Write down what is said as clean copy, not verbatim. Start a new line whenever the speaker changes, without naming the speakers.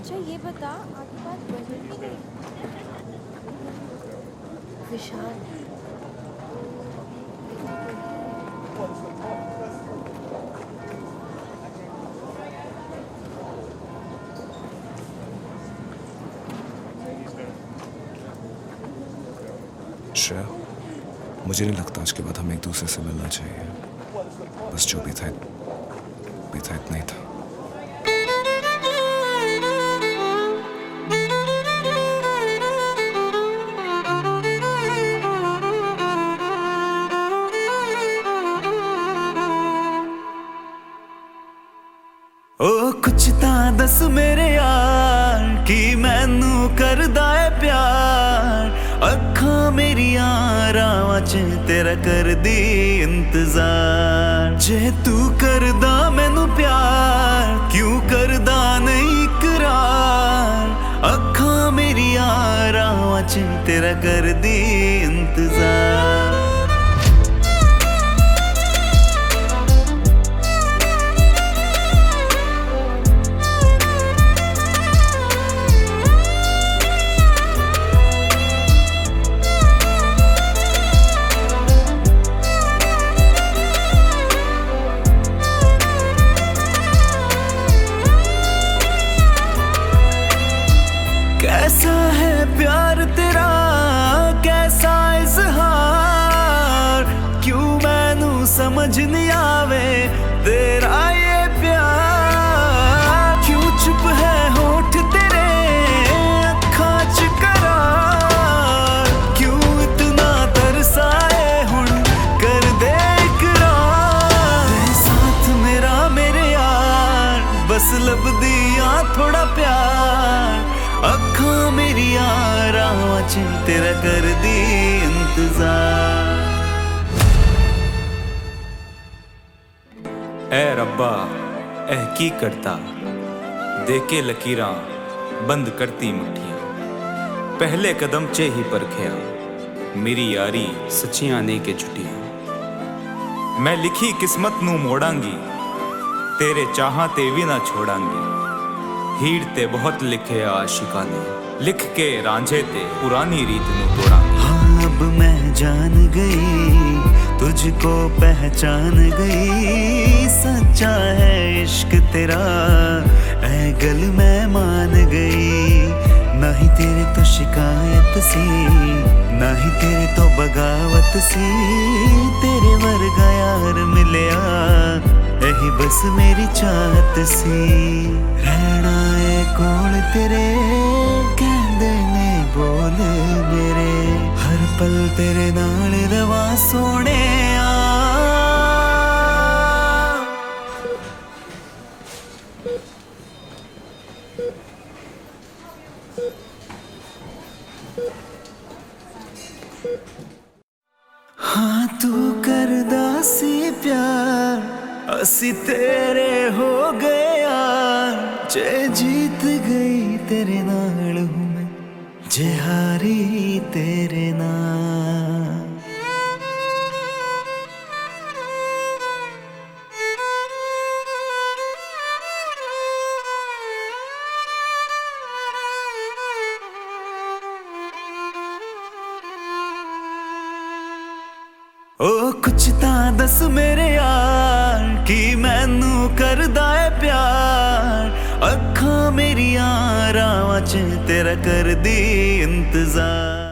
अच्छा ये बता आगे बात बदल भी गई। विशाल
श्रेया, मुझे नहीं लगता आज के बाद हमें एक दूसरे से मिलना चाहिए। बस जो भी था इतना ही था।
ओ कुछ तां दस मेरे यार कि मैनू करदा है प्यार। अखां मेरियां रावां च तेरा करदी इंतजार। जे तू करदा मैनू प्यार क्यों करदा नहीं इकरार। अखां मेरियां रावां च तेरा करदी इंतजार। कैसा है प्यार तेरा कैसा इजहार। क्यों मैनू समझ नहीं आवे तेरा ये प्यार। क्यों चुप है होठ तेरे अखां च करार। क्यों इतना तरसाए हुण कर दे इकरार। तेरे साथ मेरा मेरे यार बस लभदी आ थोड़ा प्यार। अखां मेरियां रावां च तेरा करदी इंतजार।
ऐ रब्बा ऐ की करता देके लकीरां बंद करती मुट्ठियां। पहले कदम च ही परखिया मेरी यारी सच्चियां ने के छुट्टियां। मैं लिखी किस्मत नू मोड़ांगी तेरे चाहां ते भी ना छोड़ांगी। हीर ते बहुत लिखे आशिका ने लिख के रांझे ते पुरानी रीत नू तोड़ांगी।
हाँ अब मैं जान गई तुझको पहचान गई। सच्चा है इश्क तेरा ऐ गल मैं मान गई। ना ही तेरे तो शिकायत सी ना ही तेरे तो बगावत सी। तेरे वर्गा यार मिलया यही बस मेरी चाहत सी। रहना है कोल तेरे कहंदे ने बोल मेरे। हर पल तेरे नाल रवा सोने हाँ तू करदा सी प्यार असी तेरे हो गए यार। जे जीत गई तेरे नाल हूँ मैं जे हारी तेरे नाल। ओ कुछ तां दस मेरे यार कि मैनू करदा है प्यार। अखां मेरियां रावां च तेरा करदी इंतजार।